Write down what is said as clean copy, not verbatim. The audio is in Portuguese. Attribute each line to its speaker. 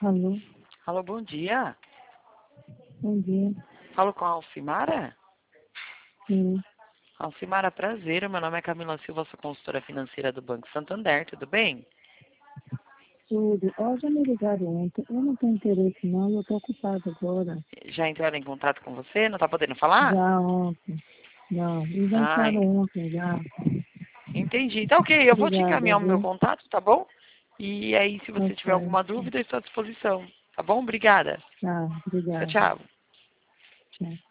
Speaker 1: Alô,
Speaker 2: Alô, bom dia.
Speaker 1: bom dia.
Speaker 2: Falo com a Alcimara?
Speaker 1: Sim,
Speaker 2: Alcimara, prazer. Meu nome é Camila Silva, sou consultora financeira do Banco Santander, tudo bem?
Speaker 1: tudo. Ó, já me ligaram ontem. Eu não tenho interesse não, eu tô ocupada agora.
Speaker 2: Já entraram em contato com você? Não tá podendo falar?
Speaker 1: Já ontem. Não, eles já
Speaker 2: Ah,
Speaker 1: entraram ontem já.
Speaker 2: entendi. Tá ok, eu vou te
Speaker 1: Obrigada,
Speaker 2: encaminhar o meu
Speaker 1: viu?
Speaker 2: contato, tá bom? E aí, se
Speaker 1: Tá
Speaker 2: você tiver alguma
Speaker 1: certo.
Speaker 2: dúvida, eu estou à disposição. Tá bom? Obrigada.
Speaker 1: Tá,
Speaker 2: Tchau,
Speaker 1: obrigada.
Speaker 2: tchau.
Speaker 1: Tchau.